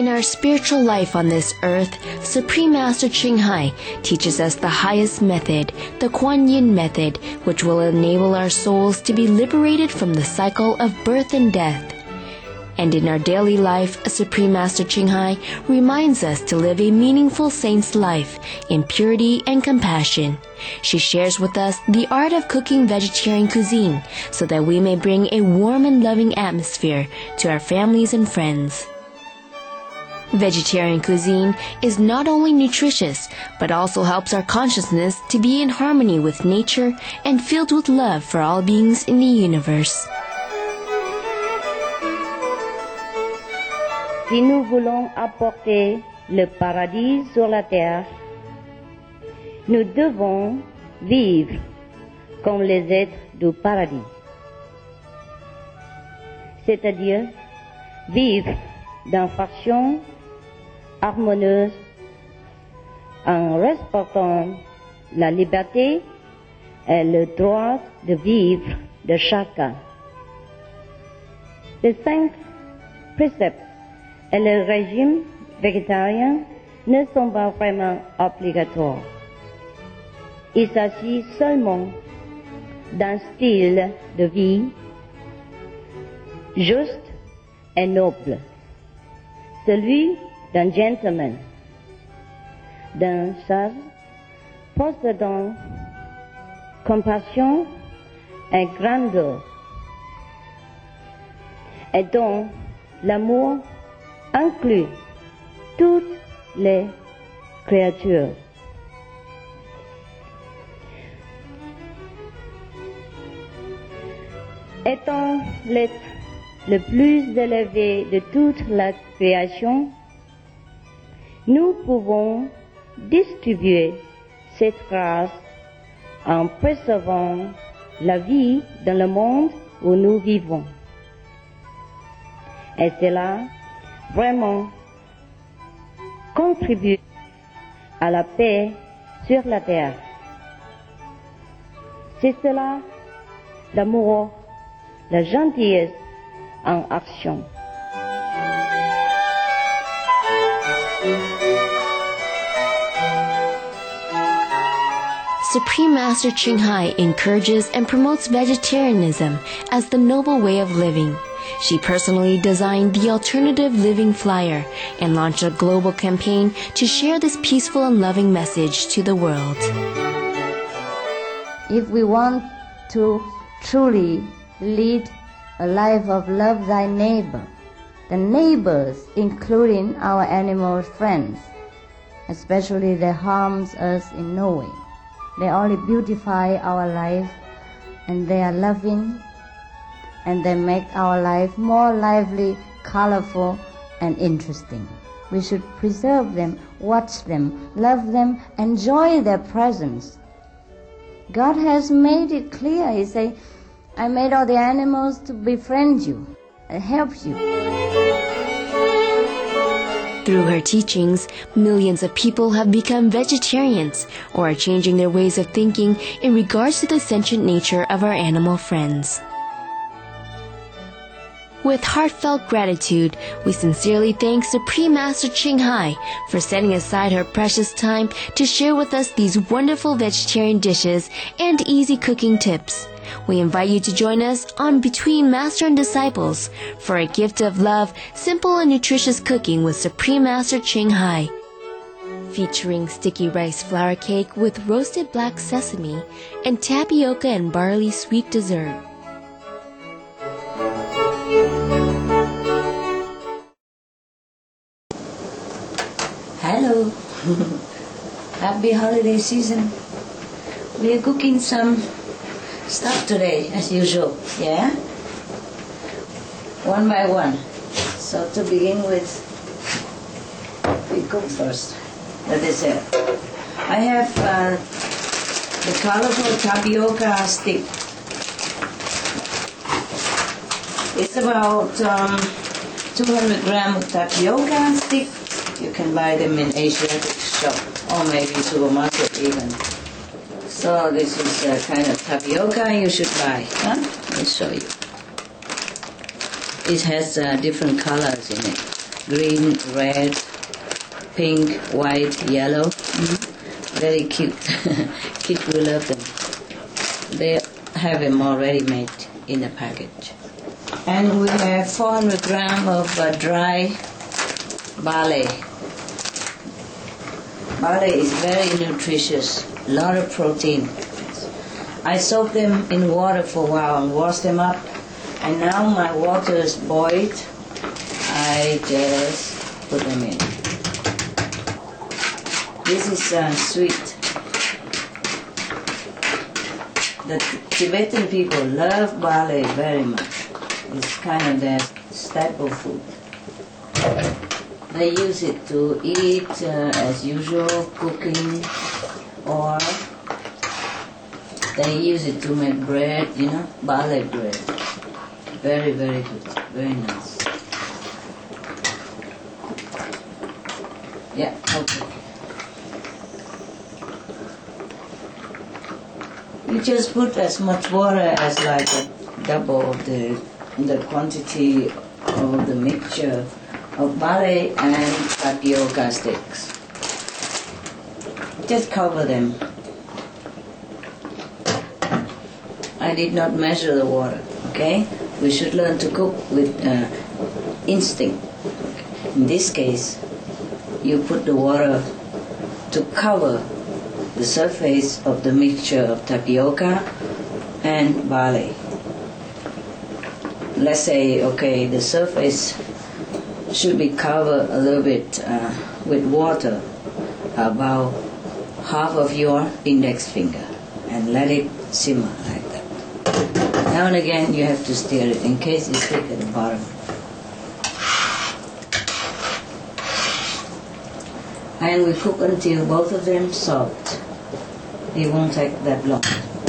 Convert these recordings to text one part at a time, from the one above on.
our spiritual life on this earth, Supreme Master Ching Hai teaches us the highest method, the Kuan Yin method, which will enable our souls to be liberated from the cycle of birth and death. And in our daily life, Supreme Master Ching Hai reminds us to live a meaningful saint's life in purity and compassion. She shares with us the art of cooking vegetarian cuisine so that we may bring a warm and loving atmosphere to our families and friends. Vegetarian cuisine is not only nutritious, but also helps our consciousness to be in harmony with nature and filled with love for all beings in the universe. Si nous voulons apporter le paradis sur la terre, nous devons vivre comme les êtres du paradis. C'est-à-dire vivre d'une façon harmonieuse en respectant la liberté et le droit de vivre de chacun. Les 5 préceptes et le régime végétarien ne sont pas vraiment obligatoires. Il s'agit seulement d'un style de vie juste et noble, celui d'un gentleman, d'un sage possédant compassion et grandeur, et dont l'amour inclut toutes les créatures. Étant l'être le plus élevé de toute la création, nous pouvons distribuer cette grâce en préservant la vie dans le monde où nous vivons. Et cela vraiment contribue à la paix sur la terre. C'est cela l'amour, la gentillesse en action. Supreme Master Ching Hai encourages and promotes vegetarianism as the noble way of living. She personally designed the Alternative Living Flyer and launched a global campaign to share this peaceful and loving message to the world. If we want to truly lead a life of love thy neighbor, the neighbors, including our animal friends, especially they harms us in no way. They only beautify our life, and they are loving, and they make our life more lively, colorful, and interesting. We should preserve them, watch them, love them, enjoy their presence. God has made it clear. He said, I made all the animals to befriend you and help you. Through her teachings, millions of people have become vegetarians or are changing their ways of thinking in regards to the sentient nature of our animal friends. With heartfelt gratitude, we sincerely thank Supreme Master Ching Hai for setting aside her precious time to share with us these wonderful vegetarian dishes and easy cooking tips. We invite you to join us on Between Master and Disciples for a gift of love, simple and nutritious cooking with Supreme Master Ching Hai. Featuring sticky rice flour cake with roasted black sesame and tapioca and barley sweet dessert. Hello. Happy holiday season. We are cooking some stuff today, as usual, yeah? One by one. So to begin with, we cook first the dessert. I have the colorful tapioca stick. It's about 200 grams of tapioca stick. You can buy them in Asiatic shop or maybe supermarket even. So this is a kind of tapioca you should buy. Huh? I'll show you. It has different colors in it. green, red, pink, white, yellow. Very cute. Kids will love them. They have them already made in a package. And we have 400 grams of dry barley. Barley is very nutritious, a lot of protein. I soak them in water for a while and wash them up. And now my water is boiled. I just put them in. This is sweet. The Tibetan people love barley very much. It's kind of their staple food. They use it to eat as usual, cooking, or they use it to make bread, barley bread. Very, very good, very nice. Yeah, okay. You just put as much water as like a double of the quantity of the mixture of barley and tapioca sticks. Just cover them. I did not measure the water, okay? We should learn to cook with instinct. In this case, you put the water to cover the surface of the mixture of tapioca and barley. Let's say, okay, the surface should be covered a little bit with water, about half of your index finger, and let it simmer like that. Now and again you have to stir it in case it's thick at the bottom. And we cook until both of them soft. It won't take that long.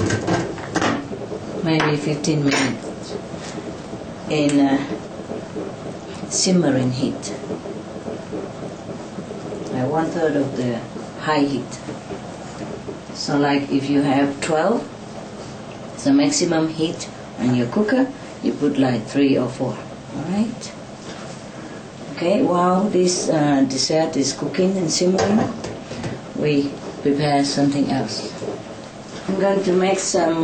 Maybe 15 minutes in simmering heat. Like 1/3 of the high heat. So like if you have 12, the maximum heat on your cooker, you put like 3 or 4. Alright? Okay, while this dessert is cooking and simmering, we prepare something else. I'm going to make some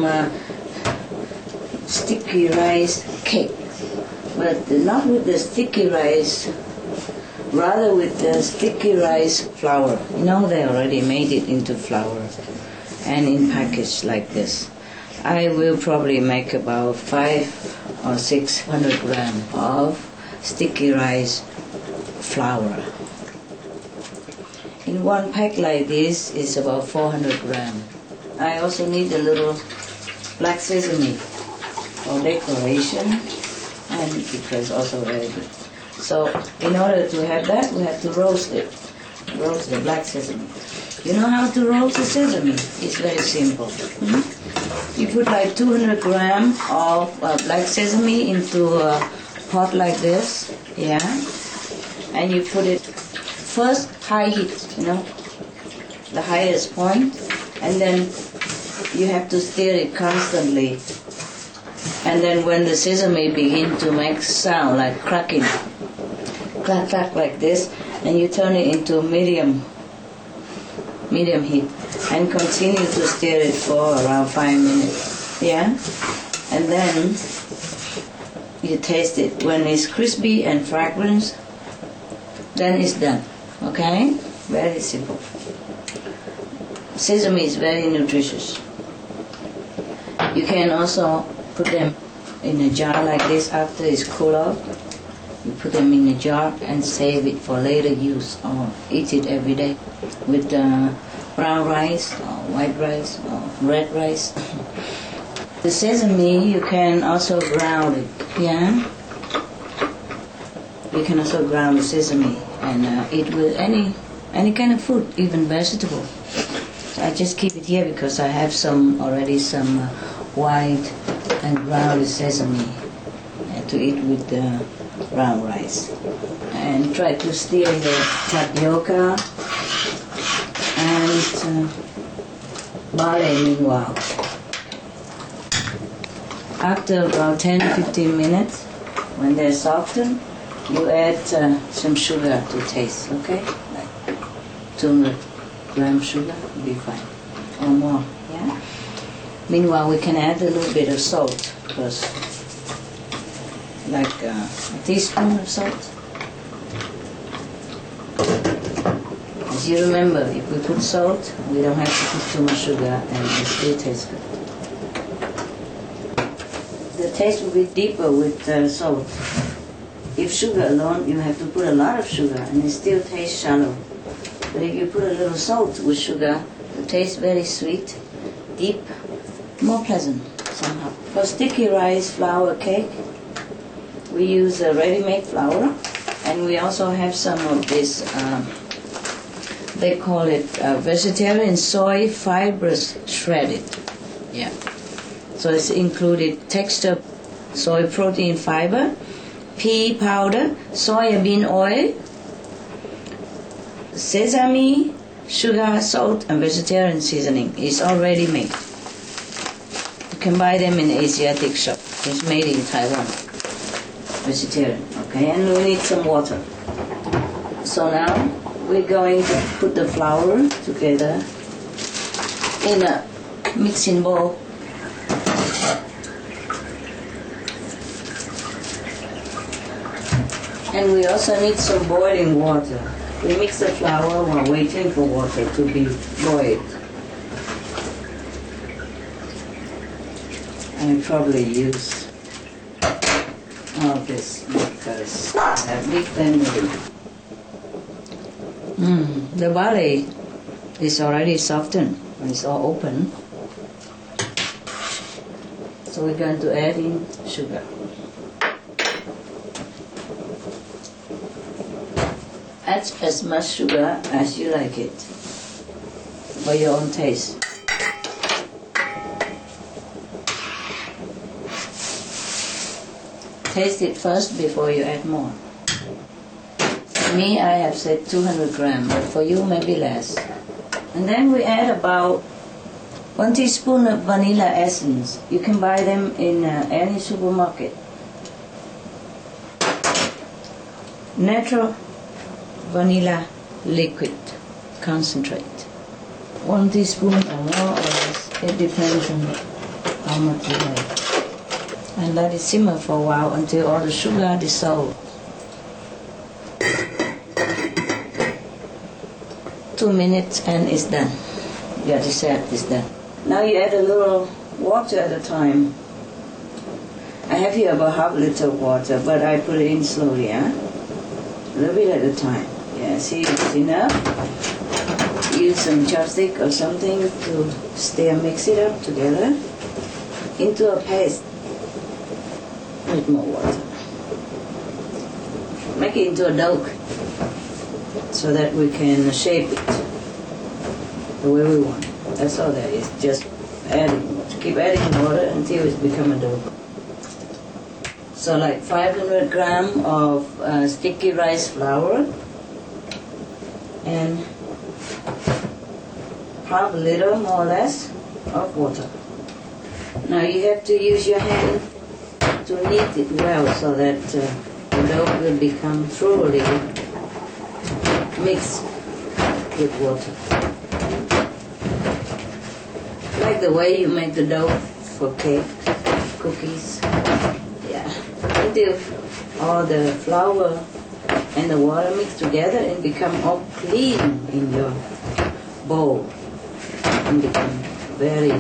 sticky rice cake, but not with the sticky rice, rather with the sticky rice flour. They already made it into flour and in package like this. I will probably make about 500 or 600 grams of sticky rice flour. In one pack like this is about 400 grams. I also need a little black sesame for decoration, and because also very good. So in order to have that, we have to roast it. Roast the black sesame. You know how to roast the sesame? It's very simple. You put like 200 grams of black sesame into a pot like this, yeah, and you put it first high heat, the highest point, and then you have to stir it constantly. And then when the sesame begin to make sound like cracking, clack clack like this, and you turn it into medium heat and continue to stir it for around 5 minutes. Yeah? And then you taste it. When it's crispy and fragrant, then it's done. Okay? Very simple. Sesame is very nutritious. You can also put them in a jar like this after it's cooled off. You put them in a jar and save it for later use, or eat it every day with brown rice or white rice or red rice. The sesame you can also ground it, yeah? You can also ground the sesame and eat with any kind of food, even vegetable. So I just keep it here because I have some white and ground sesame to eat with the brown rice. And try to stir the tapioca and barley meanwhile. After about 10-15 minutes, when they're softened, you add some sugar to taste, okay? Like 200 gram sugar will be fine, or more, yeah? Meanwhile, we can add a little bit of salt first, like a teaspoon of salt. As you remember, if we put salt, we don't have to put too much sugar and it still tastes good. The taste will be deeper with salt. If sugar alone, you have to put a lot of sugar and it still tastes shallow. But if you put a little salt with sugar, it tastes very sweet, deep, more pleasant somehow. For sticky rice flour cake, we use a ready-made flour, and we also have some of this, they call it vegetarian soy fibers shredded. Yeah. So it's included texture, soy protein fiber, pea powder, soya bean oil, sesame, sugar, salt, and vegetarian seasoning. It's already made. You can buy them in Asiatic shop. It's made in Taiwan. Vegetarian, okay? And we need some water. So now we're going to put the flour together in a mixing bowl. And we also need some boiling water. We mix the flour while waiting for water to be boiled. I probably use all this because I have big family. The barley is already softened. It's all open. So we're going to add in sugar. Add as much sugar as you like it, for your own taste. Taste it first before you add more. For me, I have said 200 grams, but for you maybe less. And then we add about 1 teaspoon of vanilla essence. You can buy them in any supermarket. Natural vanilla liquid concentrate. 1 teaspoon or more or less. It depends on how much you like. And let it simmer for a while until all the sugar dissolves. 2 minutes and it's done. Your dessert is done. Now you add a little water at a time. I have here about half a liter of water, but I put it in slowly, a little bit at a time. Yeah, see, it's enough. Use some chopstick or something to stir, mix it up together into a paste with more water. Make it into a dough so that we can shape it the way we want. That's all that is. Just adding water. Keep adding water until it's become a dough. So like 500 grams of sticky rice flour and half a liter more or less of water. Now you have to use your hand to knead it well so that the dough will become thoroughly mixed with water. Like the way you make the dough for cake, cookies. Yeah. Until all the flour and the water mix together and become all clean in your bowl and become very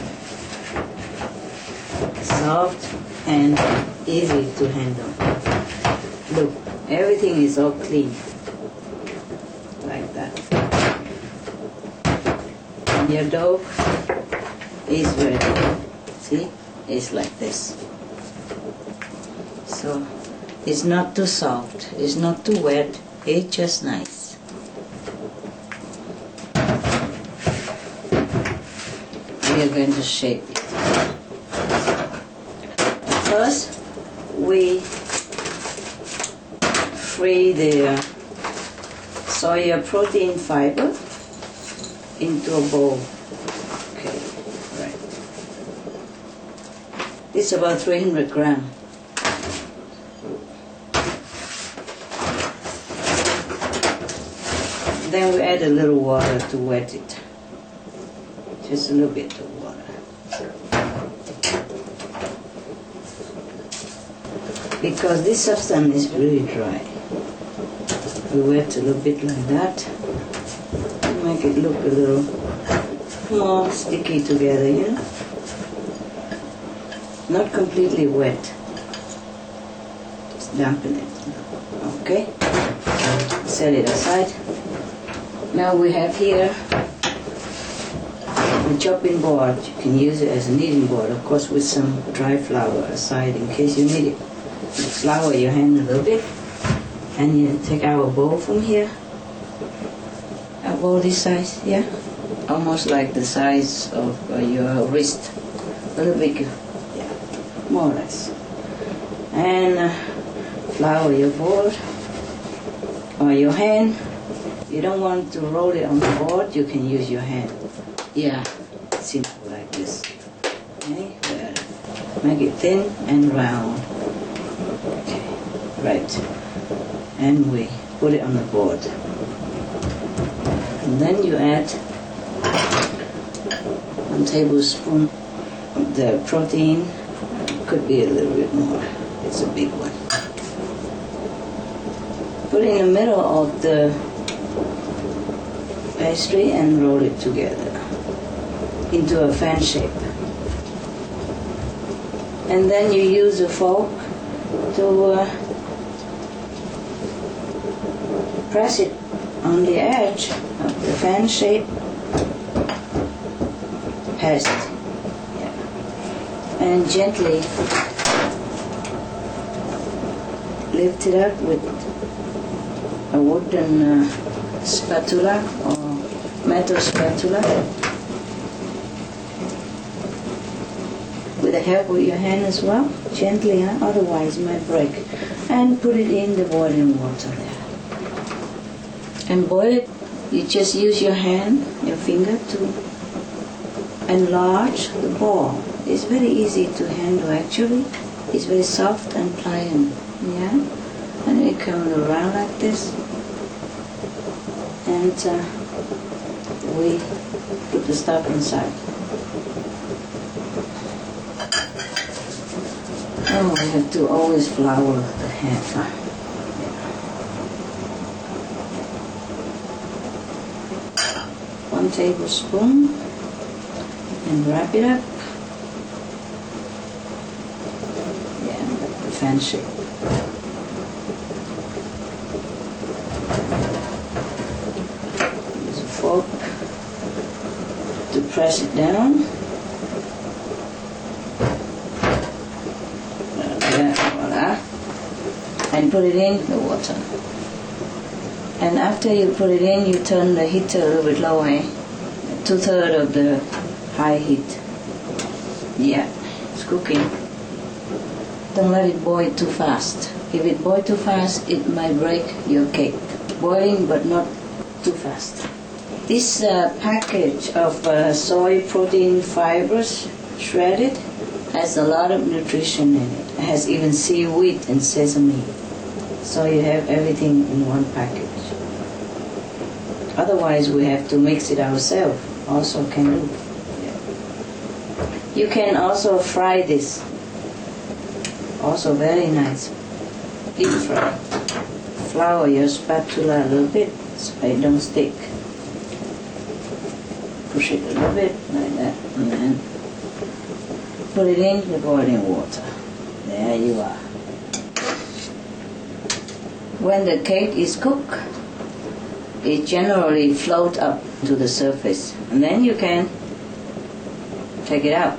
soft and easy to handle. Look, everything is all clean like that. And your dough is ready. See, it's like this. So it's not too soft, it's not too wet, it's just nice. We are going to shape it. First, we free the soya protein fiber into a bowl. Okay, right. It's about 300 grams. then we add a little water to wet it. Just a little bit of water. Because this substance is really dry. We wet a little bit like that to make it look a little more sticky together, you know? Not completely wet. Just dampen it. Okay? Set it aside. Now we have here the chopping board. You can use it as a kneading board, of course, with some dry flour aside in case you need it. You flour your hand a little bit, and you take our bowl from here. A bowl this size, yeah? Almost like the size of your wrist. A little bigger, yeah, more or less. And flour your board or your hand. You don't want to roll it on the board, you can use your hand. Yeah, simple like this. Okay, make it thin and round. Okay, right. And we put it on the board. And then you add 1 tablespoon of the protein. Could be a little bit more. It's a big one. Put it in the middle of the pastry and roll it together into a fan shape. And then you use a fork to press it on the edge of the fan shape past, yeah, and gently lift it up with a wooden spatula or metal spatula with the help of your hand as well, gently, otherwise it might break, and put it in the boiling water there and boil it. You just use your hand, your finger, to enlarge the ball. It's very easy to handle actually. It's very soft and pliant, yeah, and it comes around like this. And we put the stuff inside. Oh, we have to always flour the hand. Yeah. 1 tablespoon and wrap it up. Yeah, like the fan shape. Fork to press it down. Voila. And put it in the water. And after you put it in, you turn the heater a little bit lower, 2/3 of the high heat. Yeah, it's cooking. Don't let it boil too fast. If it boils too fast, it might break your cake. Boiling, but not too fast. This package of soy protein fibers, shredded, has a lot of nutrition in it. It has even seaweed and sesame. So you have everything in one package. Otherwise, we have to mix it ourselves. Also can do. Yeah. You can also fry this. Also very nice. Deep fry. Flour your spatula a little bit so it don't stick. Push it a little bit like that, and then put it in the boiling water. There you are. When the cake is cooked, it generally floats up to the surface, and then you can take it out.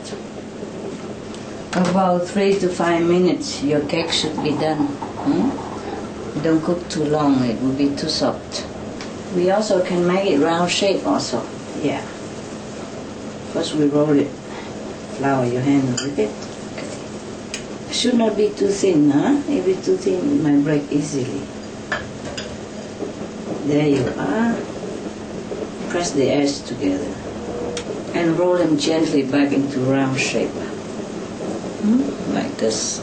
About 3 to 5 minutes, your cake should be done. Don't cook too long, it will be too soft. We also can make it round shape also. Yeah. First we roll it, flour your hand a little bit. Okay. Should not be too thin, huh? If it's too thin, it might break easily. There you are. Press the edge together and roll them gently back into round shape. Like this.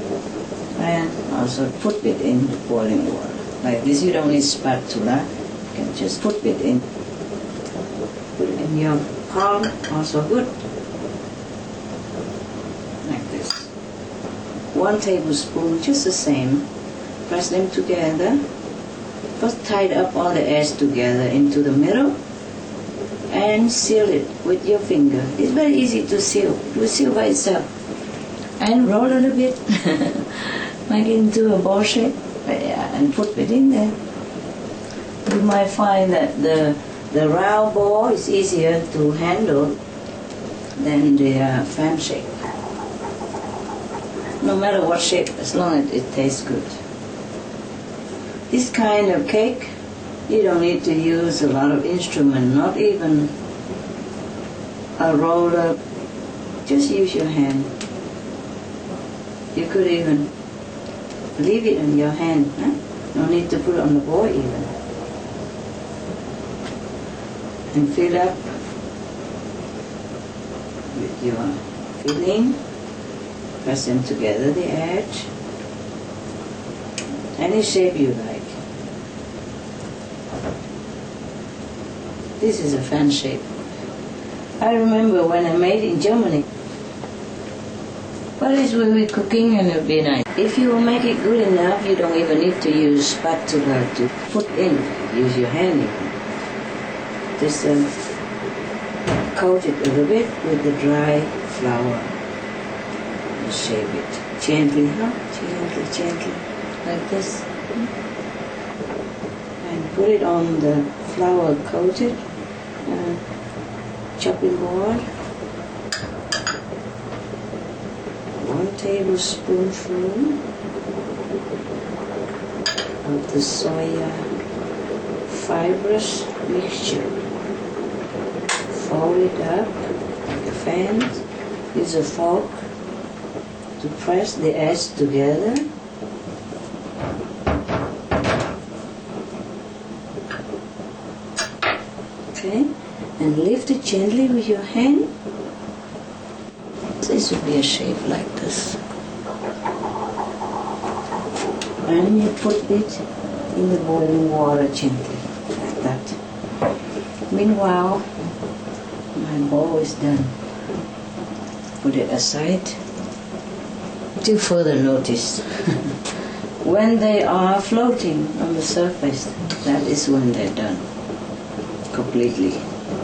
And also put it in the boiling water. Like this, you don't need spatula. can just put it in. Put it in your palm, also good. Like this. 1 tablespoon, just the same. Press them together. First tie up all the edges together into the middle and seal it with your finger. It's very easy to seal. It will seal by itself. And roll it a bit. Make it into a ball shape and put it in there. You might find that the round ball is easier to handle than the fan shape. No matter what shape, as long as it tastes good. This kind of cake, you don't need to use a lot of instrument, not even a roller. Just use your hand. You could even leave it in your hand. Huh? No need to put it on the board even. And fill up with your filling. Press them together, the edge. Any shape you like. This is a fan shape. I remember when I made it in Germany. But it will be cooking and it will be nice. If you make it good enough, you don't even need to use spatula to put in. Use your hand even. Just coat it a little bit with the dry flour. And shape it gently, huh? Gently, like this. And put it on the flour coated chopping board. 1 tablespoonful of the soya fibrous mixture. Fold it up like a fan. Use a fork to press the edge together. Okay, and lift it gently with your hand. This would be a shape like this. And you put it in the boiling water gently, like that. Meanwhile, my bowl is done. Put it aside to further notice. When they are floating on the surface, that is when they're done completely.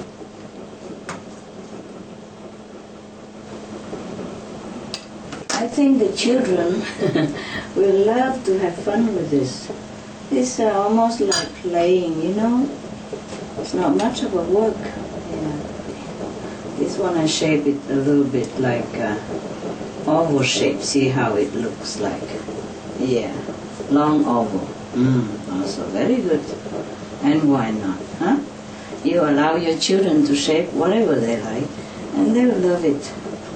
I think the children will love to have fun with this. It's almost like playing, you know. It's not much of a work. Yeah. This one I shape it a little bit like oval shape. See how it looks like. Yeah, long oval. Also very good. And why not, huh? You allow your children to shape whatever they like, and they will love it.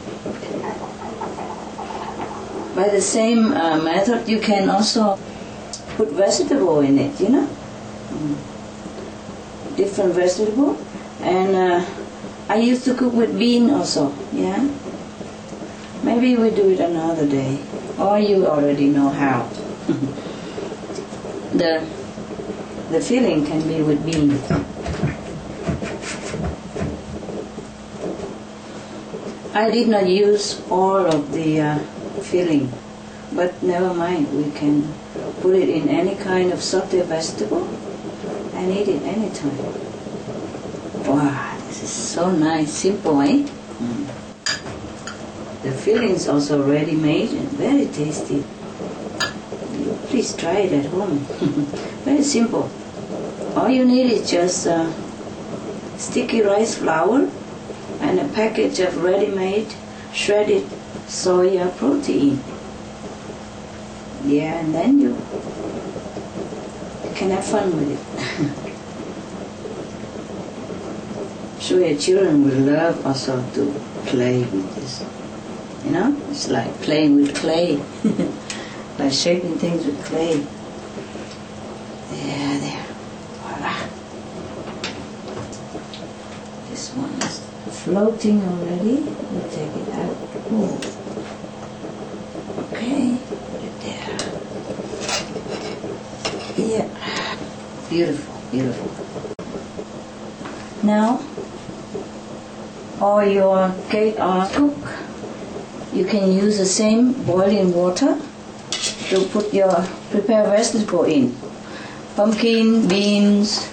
By the same method, you can also put vegetable in it, you know. Different vegetable. And I used to cook with bean also, yeah. Maybe we do it another day. Or you already know how. The filling can be with bean. I did not use all of the filling, but never mind, we can put it in any kind of sauté vegetable and eat it anytime. Wow, this is so nice, simple, eh? The filling is also ready made and very tasty. Please try it at home. Very simple. All you need is just sticky rice flour and a package of ready-made shredded soya protein. Yeah, and then you can have fun with it. So your children will love also to play with this. You know, it's like playing with clay, like shaping things with clay. Yeah, there. Voila. This one is floating already. We'll take it out. Ooh. Okay, put it there. Yeah. Beautiful, beautiful. Now, all your cake are cooked. You can use the same boiling water to put your prepared vegetable in. Pumpkin, beans,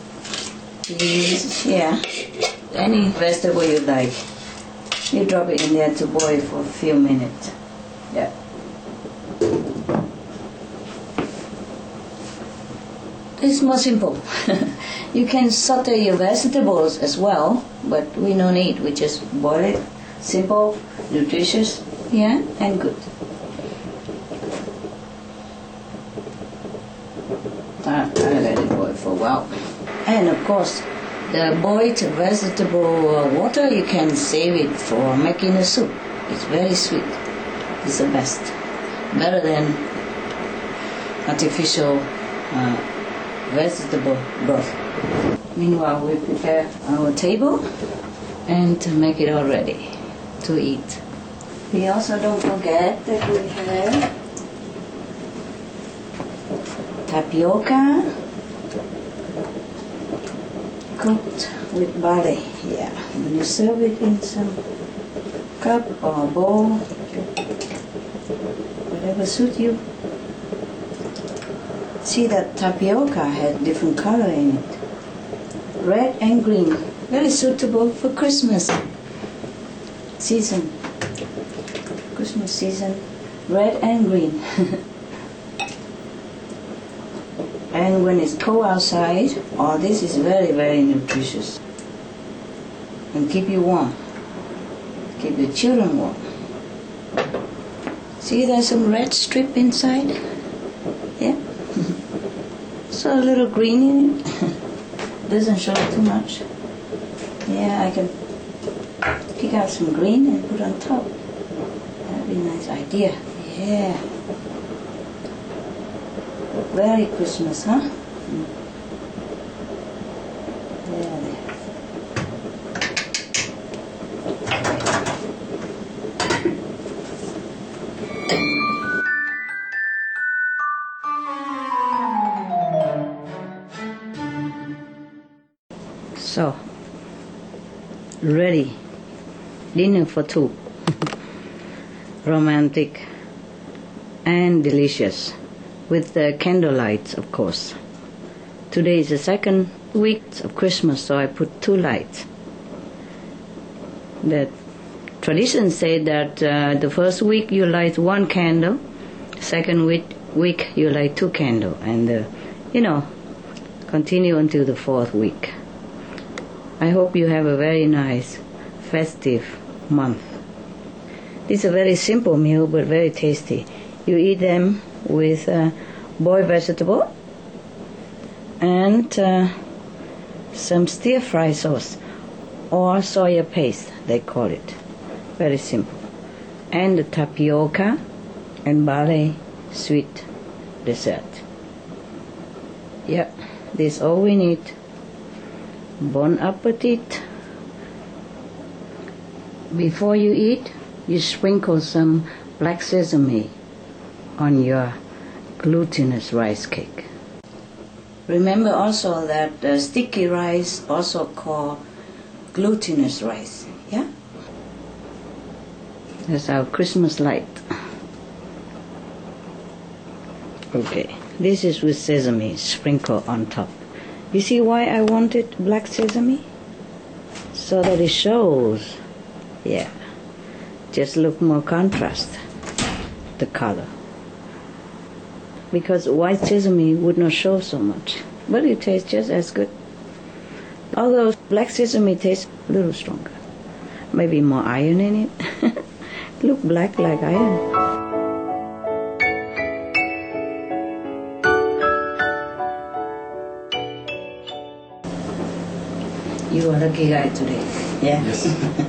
peas, any vegetable you like. You drop it in there to boil for a few minutes. Yeah. It's more simple. You can saute your vegetables as well, but we no need. We just boil it. Simple, nutritious, and good. I let it boil for a while. And of course, the boiled vegetable water, you can save it for making a soup. It's very sweet. It's the best. Better than artificial vegetable broth. Meanwhile, we prepare our table and to make it all ready to eat. We also don't forget that we have tapioca cooked with barley. When you serve it in some cup or bowl, whatever suits you. See that tapioca had different color in it. Red and green. Very suitable for Christmas season. Christmas season. Red and green. And when it's cold outside, all this is very, very nutritious. And keep you warm. Keep your children warm. See, there's some red strip inside. Yeah. So a little green in it. Doesn't show too much. I can pick out some green and put on top. That'd be a nice idea. Yeah. Very Christmas, huh? There. So, ready. Dinner for two. Romantic and delicious. With the candlelight, of course. Today is the second week of Christmas, so I put 2 lights. The tradition said that the first week you light 1 candle, second week you light 2 candles, and continue until the 4th week. I hope you have a very nice festive month. This is a very simple meal but very tasty. You eat them with boiled vegetable and some stir-fry sauce or soya paste, they call it. Very simple. And the tapioca and barley sweet dessert. This is all we need. Bon appetit. Before you eat, you sprinkle some black sesame on your glutinous rice cake. Remember also that the sticky rice also called glutinous rice. That's our Christmas light. Okay, this is with sesame sprinkled on top. You see why I wanted black sesame? So that it shows. Just look more contrast, the color. Because white sesame would not show so much, but it tastes just as good. Although black sesame tastes a little stronger. Maybe more iron in it. Look black like iron. You are a lucky guy today. Yes.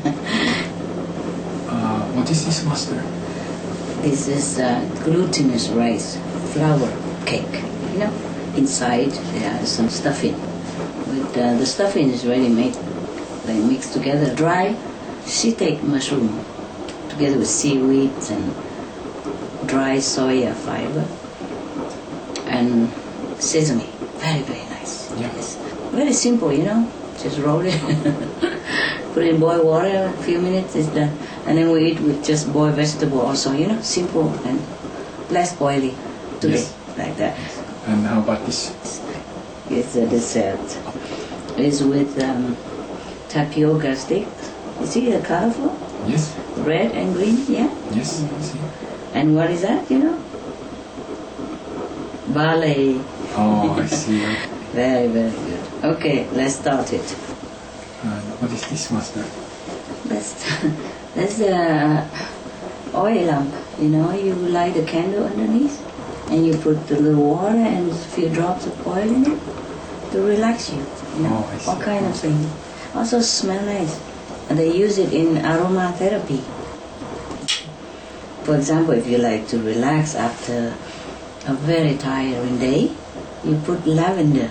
What is this, Master? This is glutinous rice flour cake. Inside there is some stuffing. The stuffing is ready made. They mix together dry shiitake mushroom together with seaweed and dry soya fiber and sesame. Very, very nice. Yeah. Yes. Very simple, Just roll it. Put it in boiled water, a few minutes, it's done. And then we eat with just boiled vegetable also, simple and less oily today, Yes. like that. And how about this? It's a dessert. It's with tapioca stick. You see the colorful? Yes. Red and green, yeah? Yes. See? And what is that, Barley. Oh, I see. Very, very good. Okay, let's start it. And what is this, Master? That's the oil lamp, you light the candle underneath and you put the little water and a few drops of oil in it to relax you. Oh, I see. All kind of thing. Also smell nice. And they use it in aromatherapy. For example, if you like to relax after a very tiring day, you put lavender.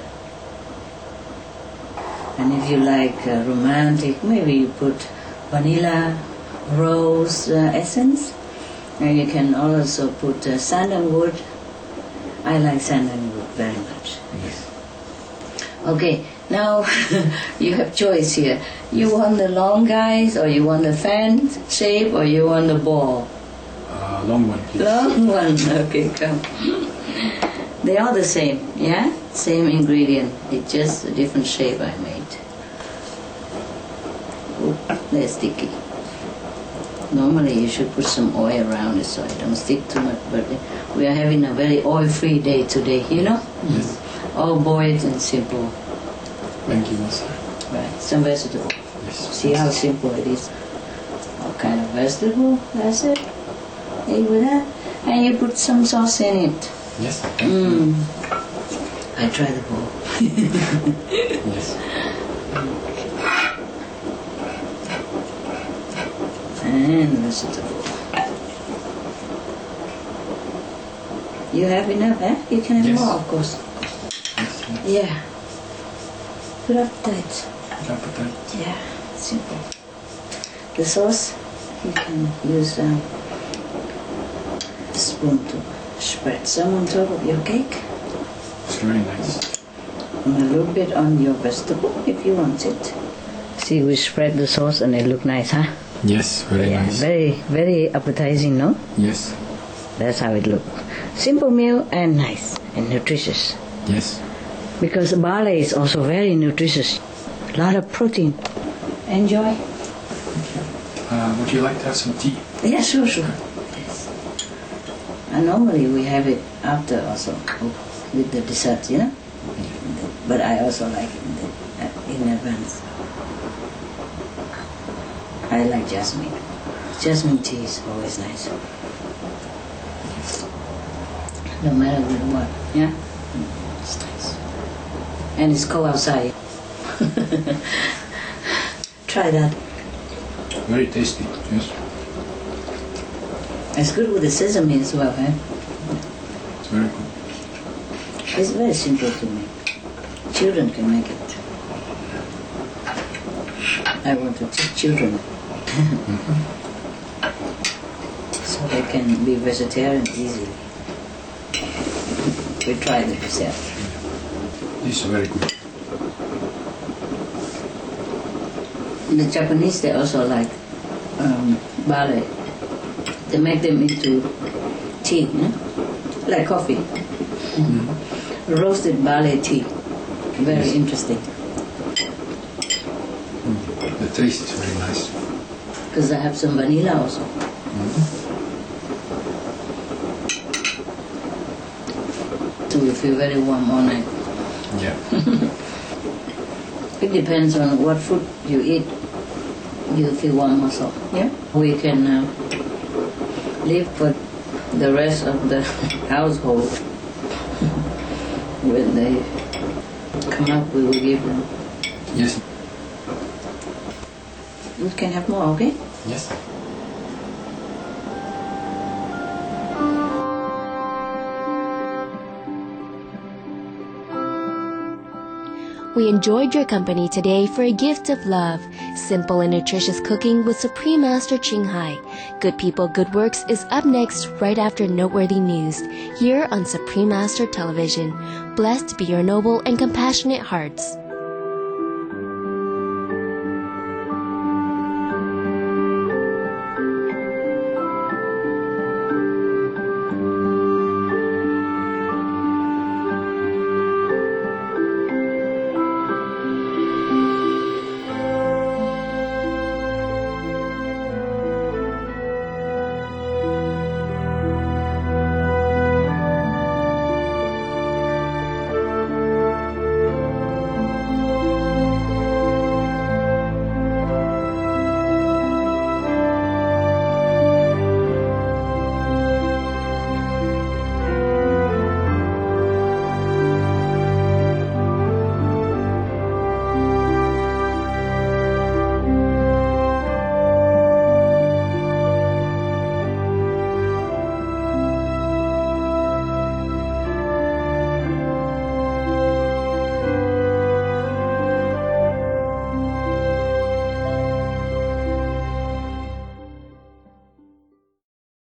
And if you like romantic, maybe you put vanilla, rose essence. And you can also put sandalwood. I like sandalwood very much. Yes. Okay, now you have choice here. You want the long guys, or you want the fan shape, or you want the ball? Long one, please. Long one. Okay, come. They are the same, yeah? Same ingredient. It's just a different shape I made. Ooh, they're sticky. Normally you should put some oil around it so it don't stick too much, but we are having a very oil-free day today, Yes. All boiled and simple. Thank you, Master. Right, some vegetable. Yes. See how simple it is. All kind of vegetable, that's it. Eat with that. And you put some sauce in it. Yes. Thank you. I try the bowl. Yes. And vegetable. You have enough, eh? You can have Yes. more, of course. Yes. Yeah. Good appetite. Appetite. Yeah, simple. The sauce, you can use a spoon to spread some on top of your cake. It's very nice. And a little bit on your vegetable if you want it. See, we spread the sauce and it look nice, huh? Yes, very nice. Very, very appetizing, no? Yes. That's how it look. Simple meal and nice and nutritious. Yes. Because barley is also very nutritious. A lot of protein. Enjoy. Would you like to have some tea? Yeah, sure. Yes. And normally we have it after also with the dessert, But I also like it in advance. I like jasmine. Jasmine tea is always nice. No matter with what, yeah? It's nice. And it's cold outside. Try that. Very tasty. Yes. It's good with the sesame as well, eh? It's very good. It's very simple to make. Children can make it. I want to teach children. So they can be vegetarian easily. We try the dessert. This is very good. The Japanese, they also like barley. They make them into tea, like coffee. Roasted barley tea. Very interesting. The taste is very nice. Because I have some vanilla also. So we feel very warm all night. Yeah. It depends on what food you eat. You feel warm also. Yeah. We can live for the rest of the household. When they come up, we will give them. Yes. You can have more, okay? Yes. We enjoyed your company today for a gift of love. Simple and nutritious cooking with Supreme Master Ching Hai. Good People, Good Works is up next right after Noteworthy News here on Supreme Master Television. Blessed be your noble and compassionate hearts.